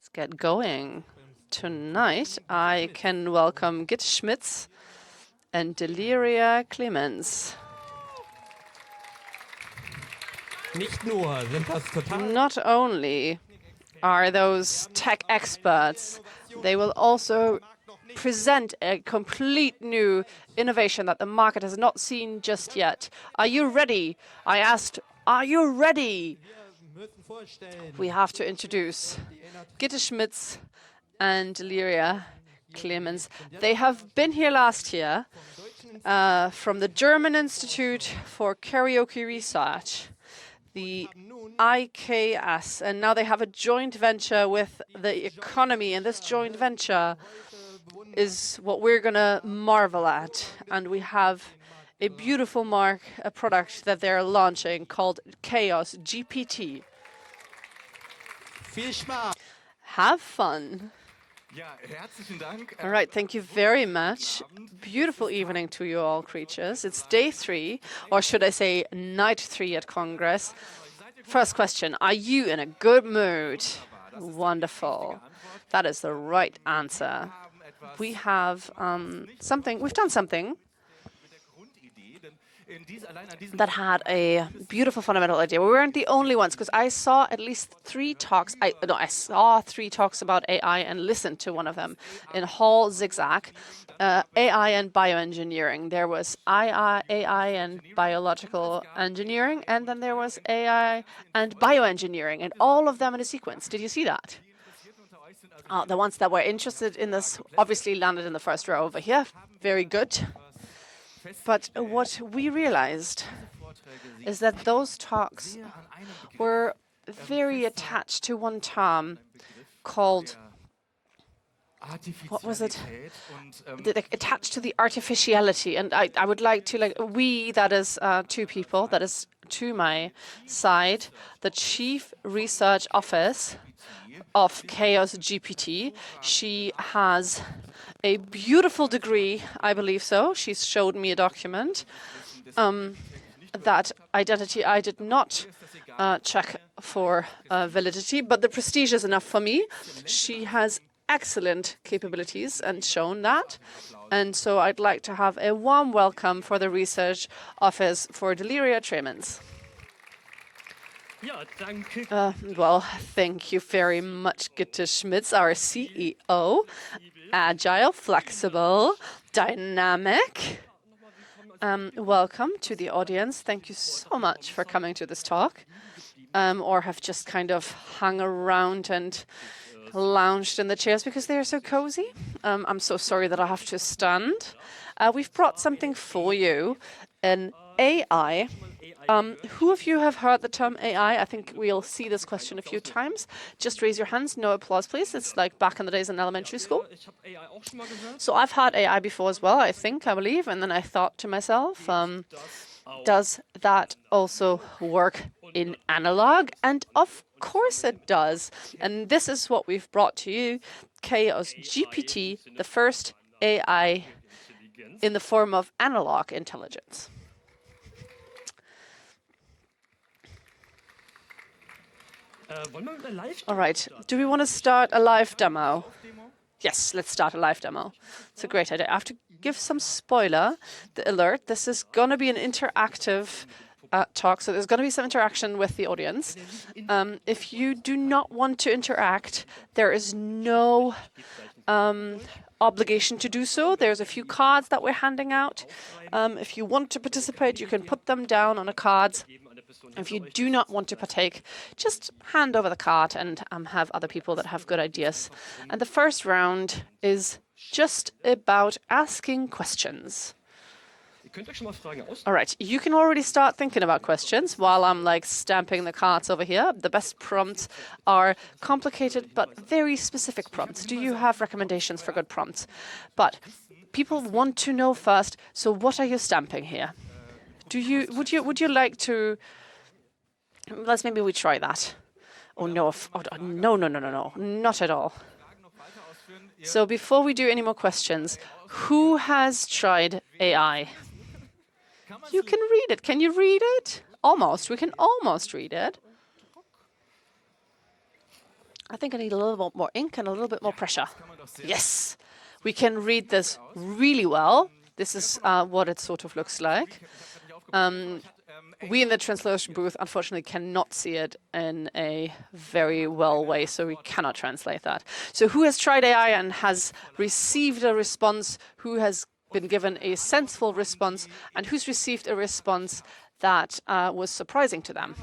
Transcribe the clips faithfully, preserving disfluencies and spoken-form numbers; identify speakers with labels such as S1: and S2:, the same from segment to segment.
S1: Let's get going. Tonight, I can welcome Gitte Schmitz and Deliria Clemens. Not only are those tech experts, they will also present a complete new innovation that the market has not seen just yet. Are you ready? I asked, are you ready? We have to introduce Gitte Schmitz and Deliria Clemens. They have been here last year uh, from the German Institute for Karaoke Research, the I K S, and now they have a joint venture with the economy, and this joint venture is what we're going to marvel at. And we have a beautiful mark, a product that they're launching called Chaos G P T. Have fun. All right, thank you very much. Beautiful evening to you all, creatures. It's day three, or should I say night three at Congress. First question, are you in a good mood? Wonderful. That is the right answer. We have um, something, we've done something that had a beautiful fundamental idea. We weren't the only ones, because I saw at least three talks. I no, I saw three talks about A I and listened to one of them in Hall Zigzag. Uh, A I and bioengineering. There was A I and biological engineering, and then there was A I and bioengineering, and all of them in a sequence. Did you see that? Uh, the ones that were interested in this obviously landed in the first row over here. Very good. But what we realized is that those talks were very attached to one term called, what was it? The, the, attached to the artificiality. And I, I would like to, like, we, that is uh, two people, that is to my side, the Chief Research Office of Chaos G P T. She has a beautiful degree, I believe so. She's showed me a document. Um, that identity I did not uh, check for uh, validity, but the prestige is enough for me. She has excellent capabilities and shown that. And so I'd like to have a warm welcome for the Research Office for Deliria Clemens. Uh, well, thank you very much, Gitte Schmitz, our C E O. Agile, flexible, dynamic. Um, welcome to the audience. Thank you so much for coming to this talk, um, or have just kind of hung around and lounged in the chairs because they are so cozy. Um, I'm so sorry that I have to stand. Uh, we've brought something for you, an A I. Um, who of you have heard the term A I? I think we'll see this question a few times. Just raise your hands. No applause, please. It's like back in the days in elementary school. So I've heard A I before as well, I think, I believe. And then I thought to myself, um, does that also work in analog? And of course it does. And this is what we've brought to you, Chaos G P T, the first A I in the form of analog intelligence. All right, do we want to start a live demo? Yes, let's start a live demo. It's a great idea. I have to give some spoiler, the alert. This is going to be an interactive uh, talk, so there's going to be some interaction with the audience. Um, if you do not want to interact, there is no um, obligation to do so. There's a few cards that we're handing out. Um, if you want to participate, you can put them down on the cards. If you do not want to partake, just hand over the card and um, have other people that have good ideas. And the first round is just about asking questions. All right, you can already start thinking about questions while I'm like stamping the cards over here. The best prompts are complicated but very specific prompts. Do you have recommendations for good prompts? But people want to know first, so what are you stamping here? Do you would you would you like to let's maybe we try that. Oh no, oh, no, no, no, no, no, not at all. So before we do any more questions, who has tried A I? You can read it. Can you read it? Almost. We can almost read it. I think I need a little bit more ink and a little bit more pressure. Yes, we can read this really well. This is uh, what it sort of looks like. Um, we in the translation booth, unfortunately, cannot see it in a very well way, so we cannot translate that. So who has tried A I and has received a response, who has been given a sensible response, and who's received a response that uh, was surprising to them?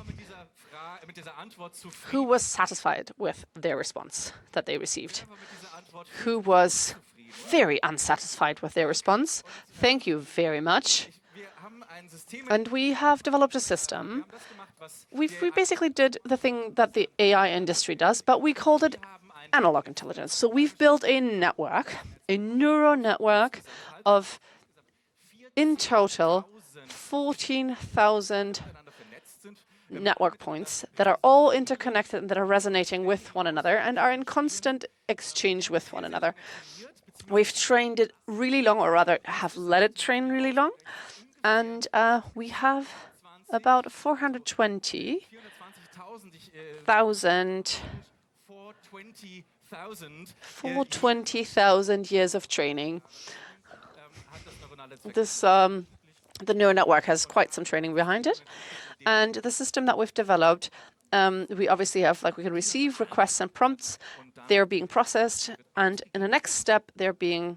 S1: Who was satisfied with their response that they received? Who was very unsatisfied with their response? Thank you very much. And we have developed a system. We've, we basically did the thing that the A I industry does, but we called it analog intelligence. So we've built a network, a neural network of, in total, fourteen thousand network points that are all interconnected and that are resonating with one another and are in constant exchange with one another. We've trained it really long, or rather have let it train really long, and uh, we have about four hundred twenty thousand for twenty thousand years of training. This um, the neural network has quite some training behind it, and the system that we've developed, um, we obviously have, like, we can receive requests and prompts. They're being processed, and in the next step, they're being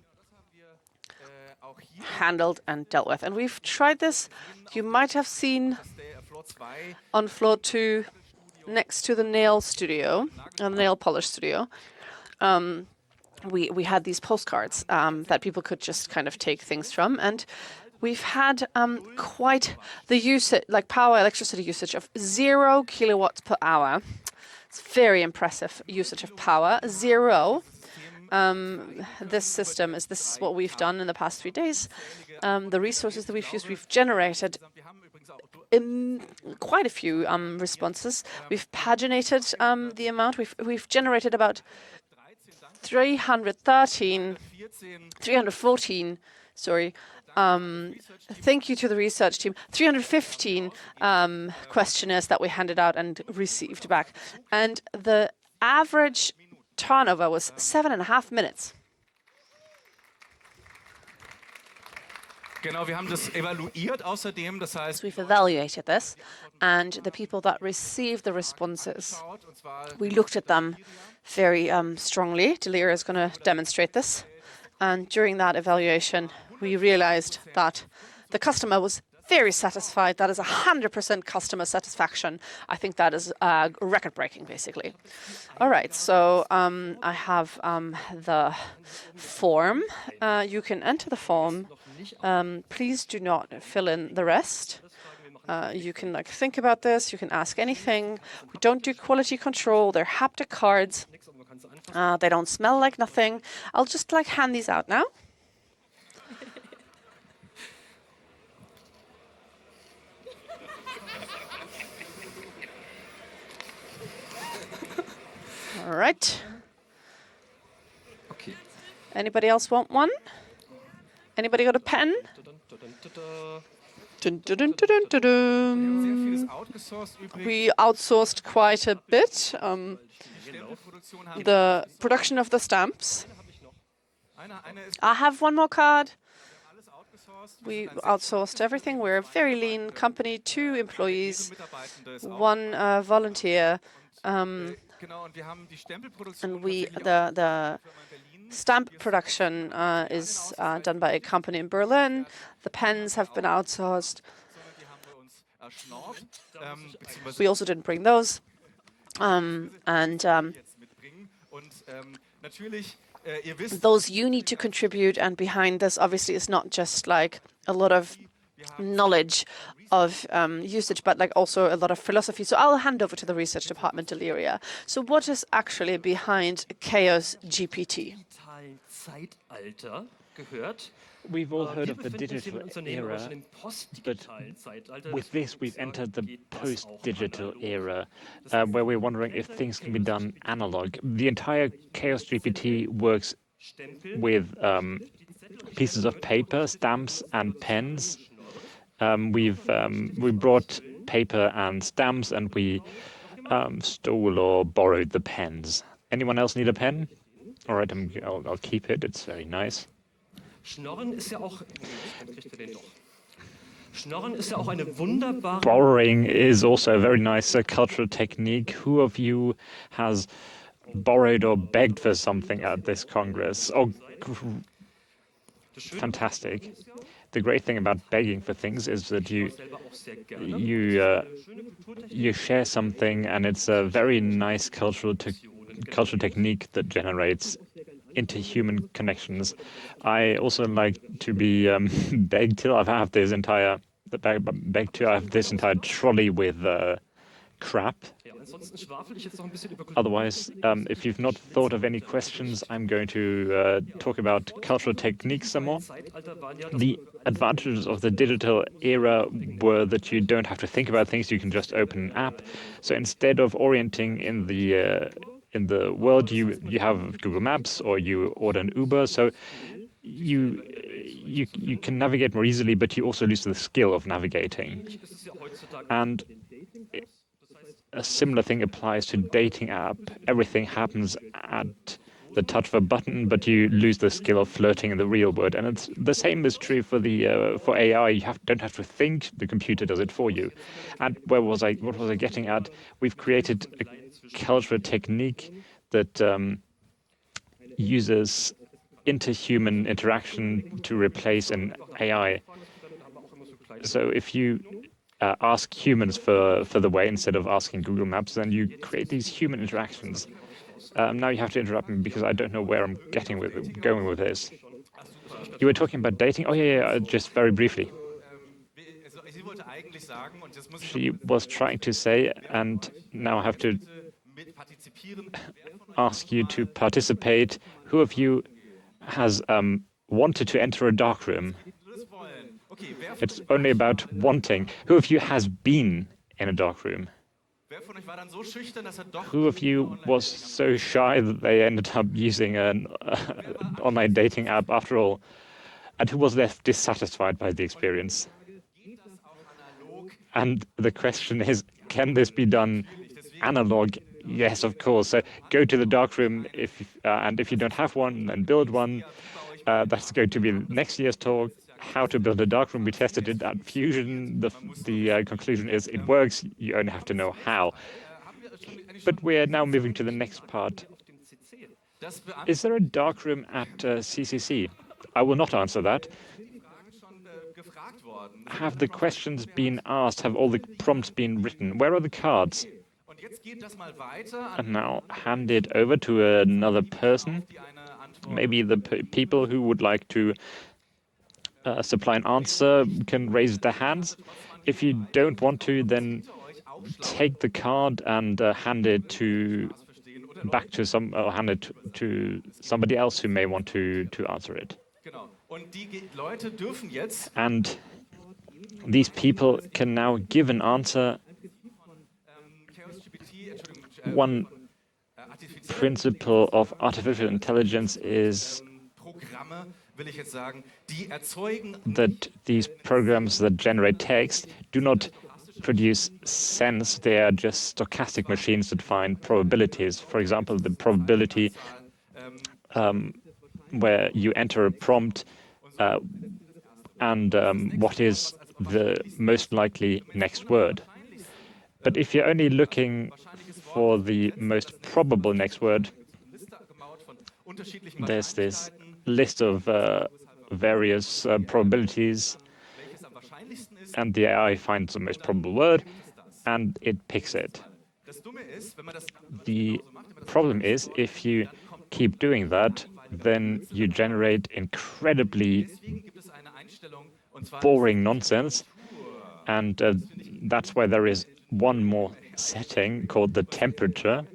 S1: handled and dealt with. And we've tried this. You might have seen on floor two, next to the nail studio, uh, the nail polish studio. Um, we we had these postcards um, that people could just kind of take things from, and we've had um, quite the usage, like power electricity usage of zero kilowatts per hour. It's very impressive usage of power. Zero. Um, this system is this is what we've done in the past three days. Um, the resources that we've used, we've generated in quite a few um, responses. We've paginated um, the amount. We've we've generated about three hundred thirteen, three hundred fourteen. Sorry. Um, thank you to the research team. three hundred fifteen um, questionnaires that we handed out and received back, and the average turnover was seven and a half minutes.
S2: Genau, wir haben das evaluiert außerdem, das heißt,
S1: We've evaluated this, and the people that received the responses, we looked at them very um, strongly. Deliria is going to demonstrate this, and during that evaluation, we realized that the customer was very satisfied. That is one hundred percent customer satisfaction. I think that is uh, record-breaking, basically. All right, so um, I have um, the form. Uh, you can enter the form. Um, please do not fill in the rest. Uh, you can like think about this. You can ask anything. We don't do quality control. They're haptic cards. Uh, they don't smell like nothing. I'll just like hand these out now. All right.
S2: okay.
S1: Anybody else want one? Anybody got a pen? Dun, dun, dun, dun, dun, dun. We outsourced quite a bit. Um, the production of the stamps. I have one more card. We outsourced everything. We're a very lean company, two employees, one uh, volunteer. Um, and we, the, the stamp production uh, is uh, done by a company in Berlin. The pens have been outsourced. We also didn't bring those. Um, and um, those you need to contribute, and behind this obviously is not just like a lot of knowledge of um, usage, but like also a lot of philosophy. So I'll hand over to the research department, Deliria. So what is actually behind Chaos G P T?
S3: We've all heard of the digital era, but with this we've entered the post-digital era, uh, where we're wondering if things can be done analog. The entire Chaos G P T works with um, pieces of paper, stamps, and pens. Um, we've um, we brought paper and stamps, and we um, stole or borrowed the pens. Anyone else need a pen? All right, I'm, I'll, I'll keep it. It's very nice.
S4: Schnorren ist ja auch. Dann kriegt er den doch. Schnorren ist ja auch eine wunderbare.
S3: Borrowing is also a very nice uh, cultural technique. Who of you has borrowed or begged for something at this Congress? Oh, fantastic. The great thing about begging for things is that you you uh, you share something, and it's a very nice cultural te cultural technique that generates interhuman connections. I also like to be um, begged till. I have this entire the beg, begged to. I have this entire trolley with uh, crap. Otherwise, um, if you've not thought of any questions, I'm going to uh, talk about cultural techniques some more. The advantages of the digital era were that you don't have to think about things. You can just open an app. So instead of orienting in the uh, in the world, you you have Google Maps or you order an Uber. So you you you can navigate more easily, but you also lose the skill of navigating. And a similar thing applies to dating app. Everything happens at the touch of a button, but you lose the skill of flirting in the real world. And it's the same is true for the uh, for A I. You have, don't have to think; the computer does it for you. And where was I? What was I getting at? We've created a cultural technique that um, uses interhuman interaction to replace an A I. So if you uh, ask humans for for the way instead of asking Google Maps, then you create these human interactions. Um, now you have to interrupt me because I don't know where I'm getting with going with this. You were talking about dating. Oh yeah, yeah, just very briefly. She was trying to say, and now I have to ask you to participate. Who of you has um, wanted to enter a darkroom? It's only about wanting. Who of you has been in a darkroom? Who of you was so shy that they ended up using an uh, online dating app after all? And who was left dissatisfied by the experience? And the question is, can this be done analog? Yes, of course. So go to the darkroom, if, uh, and if you don't have one, then build one. Uh, that's going to be next year's talk. How to build a darkroom. We tested it at Fusion. The, the uh, conclusion is it works. You only have to know how. But we're now moving to the next part. Is there a darkroom at uh, C C C? I will not answer that. Have the questions been asked? Have all the prompts been written? Where are the cards? And now hand it over to another person. Maybe the p people who would like to uh, supply an answer can raise their hands. If you don't want to, then take the card and uh, hand it to back to some, or hand it to, to somebody else who may want to to answer it. And these people can now give an answer. One principle of artificial intelligence is that these programs that generate text do not produce sense. They are just stochastic machines that find probabilities. For example, the probability um, where you enter a prompt uh, and um, what is the most likely next word. But if you're only looking for the most probable next word, there's this list of uh, various uh, probabilities, and the A I finds the most probable word, and it picks it. The problem is, if you keep doing that, then you generate incredibly boring nonsense, and uh, that's why there is one more setting called the temperature,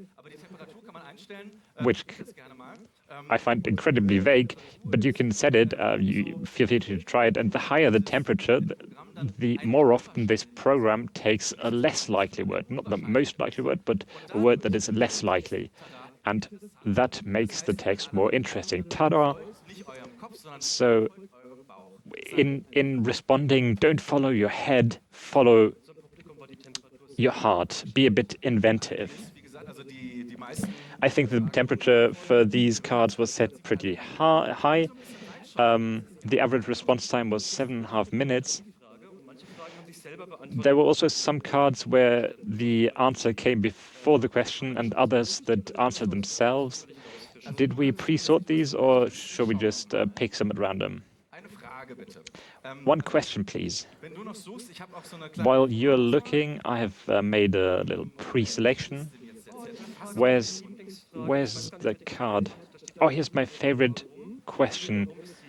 S3: which I find incredibly vague, but you can set it, uh, you feel free to try it, and the higher the temperature, the, the more often this program takes a less likely word, not the most likely word, but a word that is less likely. And that makes the text more interesting. Ta-da! So in, in responding, don't follow your head, follow your heart, be a bit inventive. I think the temperature for these cards was set pretty hi high. Um, the average response time was seven and a half minutes. There were also some cards where the answer came before the question and others that answered themselves. Did we pre-sort these, or should we just uh, pick some at random? One question, please. While you're looking, I have uh, made a little pre-selection. Where's, where's the card? Oh, here's my favorite question.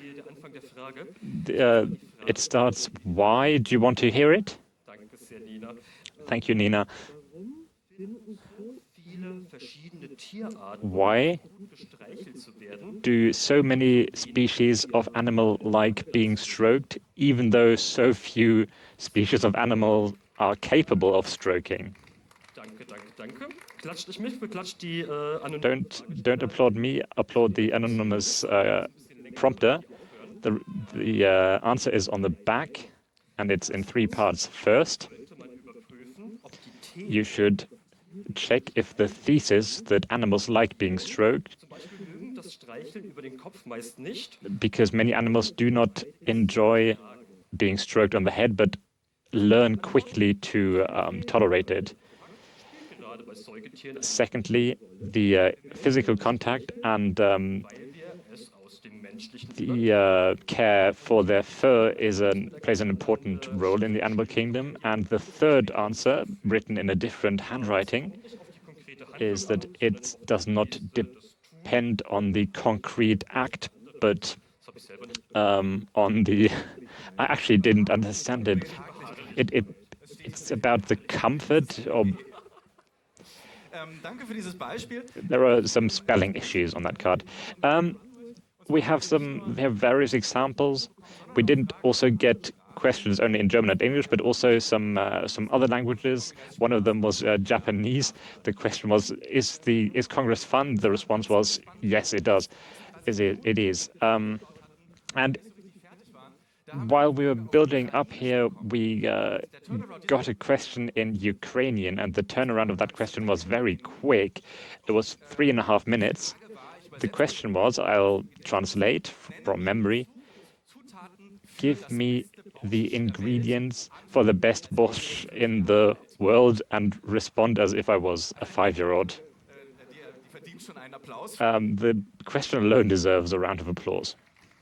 S3: Uh, it starts, why? Do you want to hear it? Thank you, Nina. Why do so many species of animal like being stroked, even though so few species of animal are capable of stroking? Don't, don't applaud me, applaud the anonymous uh, prompter. The, the uh, answer is on the back, and it's in three parts. First, you should check if the thesis that animals like being stroked, because many animals do not enjoy being stroked on the head, but learn quickly to um, tolerate it. Secondly, the uh, physical contact and um, the uh, care for their fur is an, plays an important role in the animal kingdom. And the third answer, written in a different handwriting, is that it does not depend on the concrete act, but um, on the... I actually didn't understand it. It, it. It's about the comfort of... There are some spelling issues on that card. Um, we have some, we have various examples. We didn't also get questions only in German and English, but also some uh, some other languages. One of them was uh, Japanese. The question was, is the is Congress fun? The response was, yes, it does. Is it? It is. Um, and while we were building up here, we uh, got a question in Ukrainian, and the turnaround of that question was very quick. It was three and a half minutes. The question was, I'll translate from memory, give me the ingredients for the best borscht in the world, and respond as if I was a five-year-old. Um, the question alone deserves a round of applause.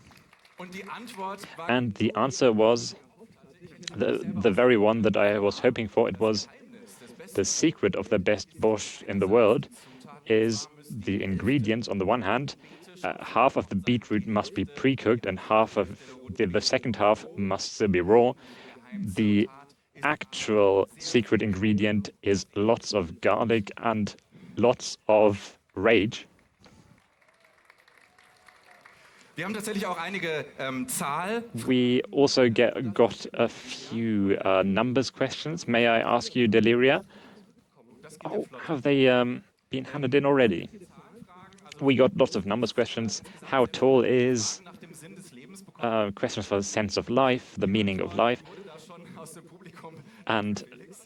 S3: And the answer was the, the very one that I was hoping for. It was the secret of the best borscht in the world is the ingredients. On the one hand, uh, half of the beetroot must be pre-cooked and half of the, the second half must still be raw. The actual secret ingredient is lots of garlic and lots of rage. We also get, got a few uh, numbers questions. May I ask you, Deliria? Oh, have they um, been handed in already? We got lots of numbers questions. How tall is? Uh, questions for the sense of life, the meaning of life. And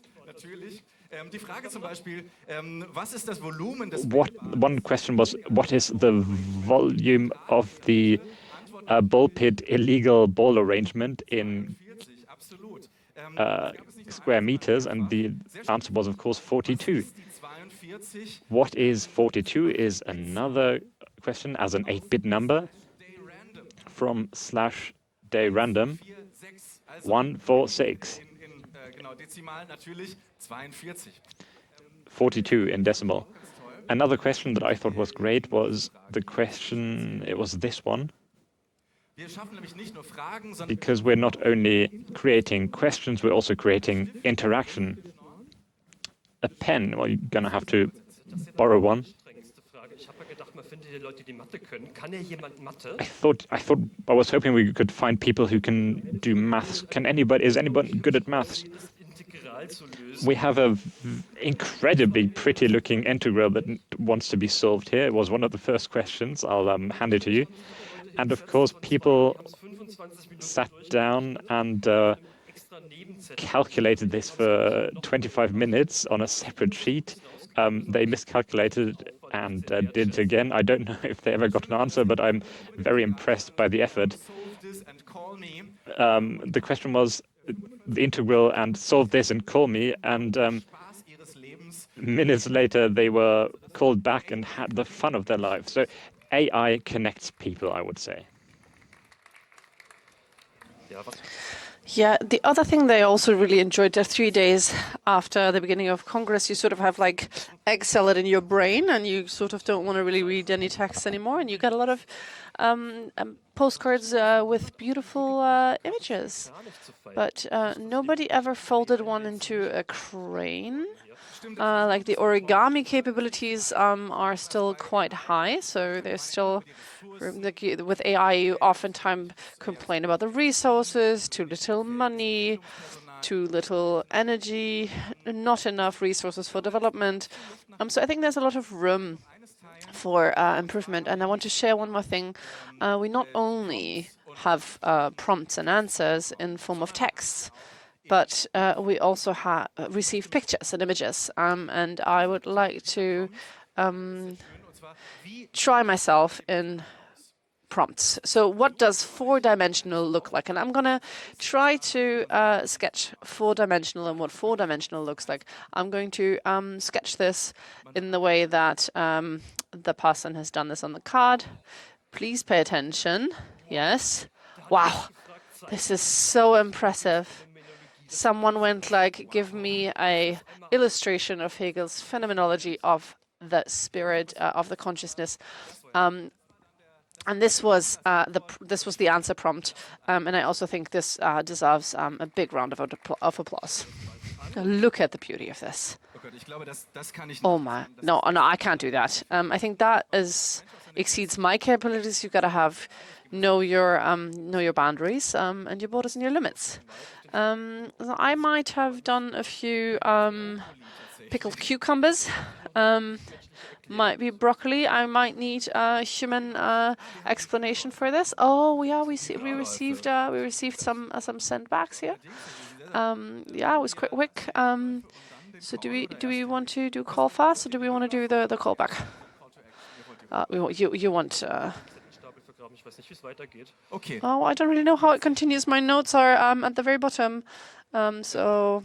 S3: what, one question was, what is the volume of the uh, ball pit illegal ball arrangement in uh, square meters? And the answer was, of course, forty-two. What is forty-two is another question as an eight-bit number from slash day random one four six. forty-two in decimal. Another question that I thought was great was the question, it was this one. Because we're not only creating questions, we're also creating interaction. A pen, well, you're going to have to borrow one. I thought, I thought, I was hoping we could find people who can do maths. Can anybody, is anybody good at maths? We have a incredibly pretty looking integral that wants to be solved here. It was one of the first questions. I'll um, hand it to you. And of course, people sat down and uh, calculated this for twenty-five minutes on a separate sheet. Um, they miscalculated and uh, did it again. I don't know if they ever got an answer, but I'm very impressed by the effort. Um, the question was the integral and solve this and call me, and um, minutes later they were called back and had the fun of their lives. So A I connects people, I would say.
S1: Yeah, the other thing they also really enjoyed, the three days after the beginning of Congress, you sort of have like Excel it in your brain and you sort of don't want to really read any text anymore. And you get a lot of um, um, postcards uh, with beautiful uh, images. But uh, nobody ever folded one into a crane. Uh, like the origami capabilities um, are still quite high, so there's still, like, with A I, you oftentimes complain about the resources, too little money, too little energy, not enough resources for development. Um, so I think there's a lot of room for uh, improvement. And I want to share one more thing. Uh, we not only have uh, prompts and answers in form of texts, but uh, we also ha receive pictures and images. Um, and I would like to um, try myself in prompts. So what does four-dimensional look like? And I'm going to try to uh, sketch four-dimensional and what four-dimensional looks like. I'm going to um, sketch this in the way that um, the person has done this on the card. Please pay attention. Yes. Wow. This is so impressive. Someone went like, give me a illustration of Hegel's phenomenology of the spirit, uh, of the consciousness. Um, and this was uh, the this was the answer prompt. Um, and I also think this uh, deserves um, a big round of, of applause. Look at the beauty of this. Oh my, no, no, I can't do that. Um, I think that is exceeds my capabilities. You've got to have know your um, know your boundaries um, and your borders and your limits. Um, so I might have done a few um, pickled cucumbers, um, might be broccoli. I might need a human uh, explanation for this. Oh, yeah, we see, we received uh, we received some uh, some sendbacks here. Um, yeah, it was quick. quick. Um, so do we do we want to do call fast or do we want to do the the callback? Uh, we want, you you want. Uh,
S2: Okay.
S1: Oh, I don't really know how it continues. My notes are um, at the very bottom. Um, so.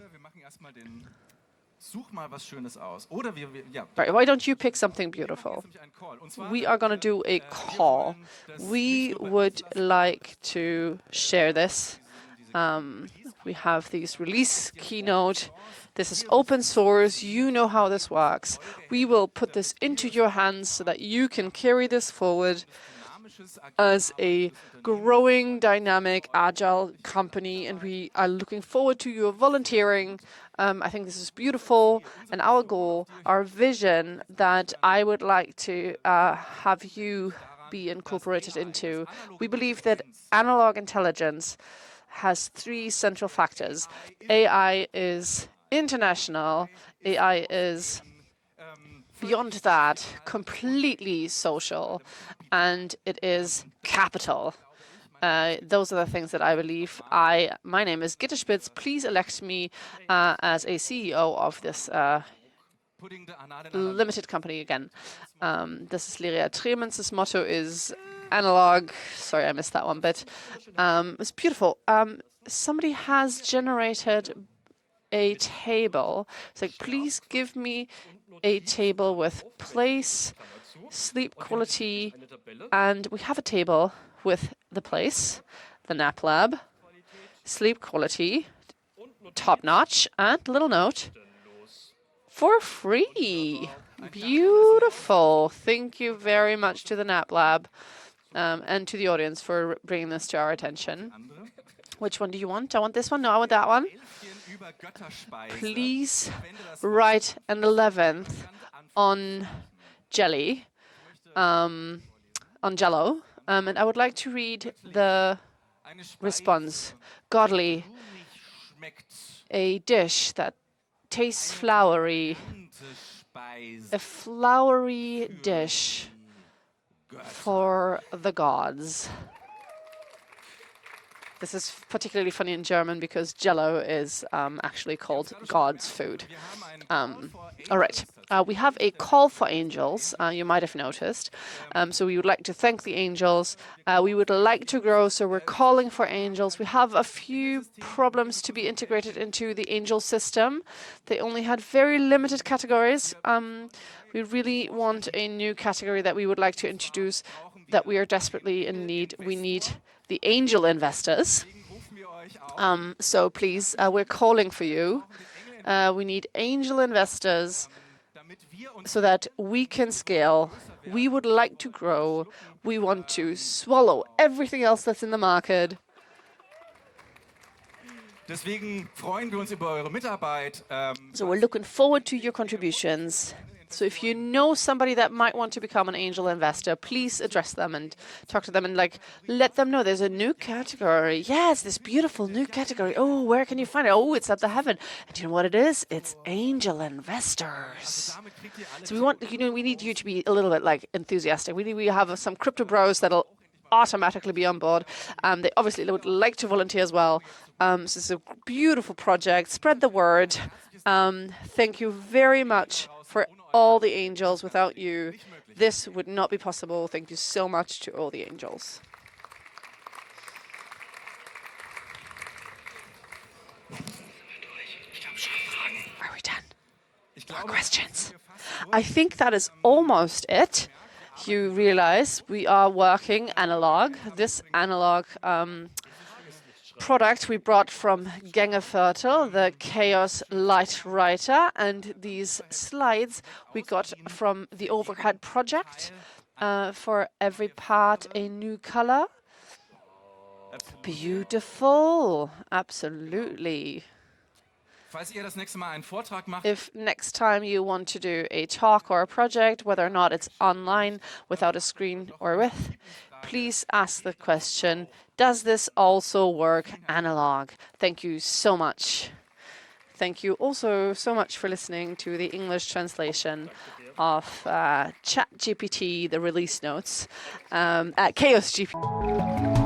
S1: Right, why don't you pick something beautiful? We are going to do a call. We would like to share this. Um, we have these release keynote. This is open source. You know how this works. We will put this into your hands so that you can carry this forward as a growing, dynamic, agile company, and we are looking forward to your volunteering. Um, I think this is beautiful, and our goal, our vision that I would like to uh, have you be incorporated into. We believe that analog intelligence has three central factors. A I is international, A I is beyond that, completely social, and it is capital. Uh, those are the things that I believe. I, my name is Gitte Spitz. Please elect me uh, as a C E O of this uh, limited company again. Um, this is Liria Tremens' motto is analog. Sorry, I missed that one bit. Um, it's beautiful. Um, somebody has generated a table. It's like, please give me a table with place, sleep quality, and we have a table with the place, the nap lab, sleep quality, top notch, and little note for free. Beautiful. Thank you very much to the nap lab um, and to the audience for bringing this to our attention. Which one do you want? I want this one. No, I want that one. Please write an eleventh on jelly, um, on Jello, um, and I would like to read the response. Godly, a dish that tastes flowery, a flowery dish for the gods. This is particularly funny in German because Jello is um, actually called God's food. Um, all right. Uh, we have a call for angels, uh, you might have noticed. Um, so we would like to thank the angels. Uh, we would like to grow, so we're calling for angels. We have a few problems to be integrated into the angel system. They only had very limited categories. Um, we really want a new category that we would like to introduce that we are desperately in need. We need the angel investors. Um, so please, uh, we're calling for you. Uh, we need angel investors so that we can scale. We would like to grow. We want to swallow everything else that's in the market.
S2: Deswegen freuen wir uns über eure Mitarbeit. Ähm,
S1: So we're looking forward to your contributions. So if you know somebody that might want to become an angel investor, please address them and talk to them and like let them know there's a new category. Yes, this beautiful new category. Oh, where can you find it? Oh, it's at the Heaven. And you know what it is? It's angel investors. So we want, you know, we need you to be a little bit like enthusiastic. We need we have some crypto bros that'll automatically be on board. Um, they obviously would like to volunteer as well. Um, so it's a beautiful project. Spread the word. Um, thank you very much for all the angels. Without you, this would not be possible. Thank you so much to all the angels. Are we done? More questions? I think that is almost it. You realize we are working analog. This analog um, product we brought from Gängerviertel, the Chaos Light Writer, and these slides we got from the Overhead project. Uh, for every part, a new color. Beautiful, absolutely.
S2: Falls ihr das nächste Mal einen Vortrag macht,
S1: If next time you want to do a talk or a project, whether or not it's online, without a screen or with, please ask the question, does this also work analog? Thank you so much. Thank you also so much for listening to the English translation of uh, ChatGPT, the release notes, um, at Chaos G P T.